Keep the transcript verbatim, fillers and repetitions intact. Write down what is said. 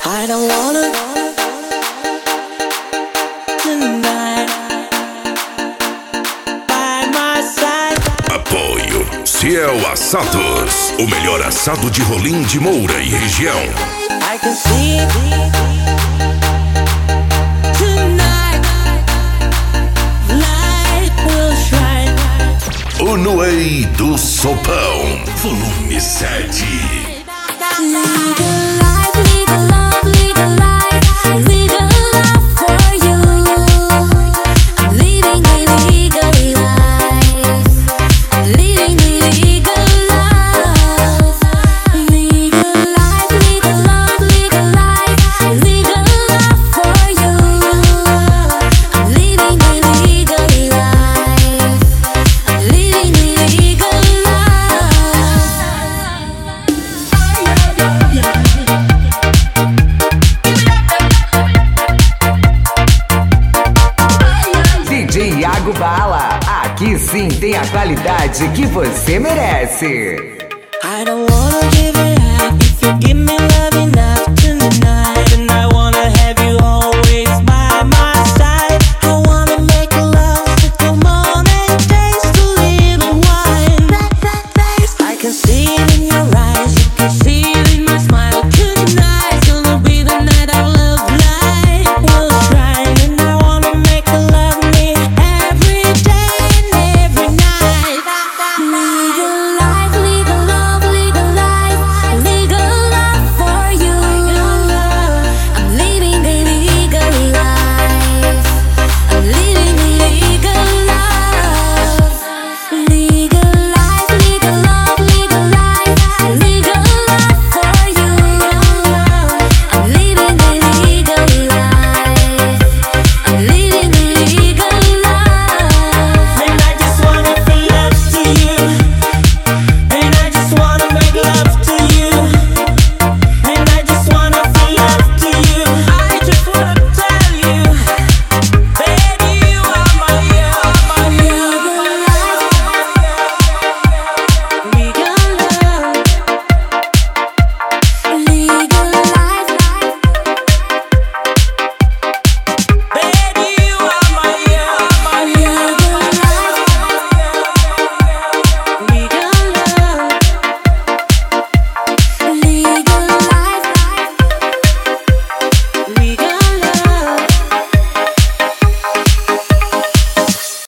I don't wanna tonight by my side. Apoio Ciel Assados, o melhor assado de Rolim de Moura e região. I can see tonight, light will shine. O Noei do Sopão, volume sete. Iago Bala, aqui sim tem a qualidade que você merece.